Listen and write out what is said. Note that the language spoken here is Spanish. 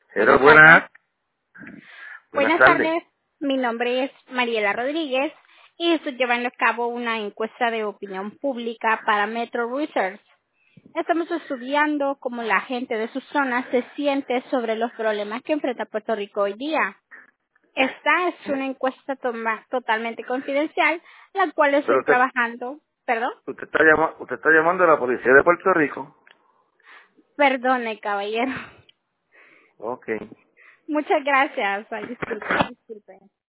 Pero Buenas tardes. buenas Buenas tardes. tardes. Mi nombre es Mariela Rodríguez y estoy llevando a cabo una encuesta de opinión pública para Metro Research. Estamos estudiando cómo la gente de su zona se siente sobre los problemas que enfrenta Puerto Rico hoy día. Esta es una encuesta totalmente confidencial, la cual Pero estoy trabajando. ¿Perdón? usted está llamando a la policía de Puerto Rico. Perdone, caballero. Ok. Muchas gracias. Ay, disculpe, disculpe.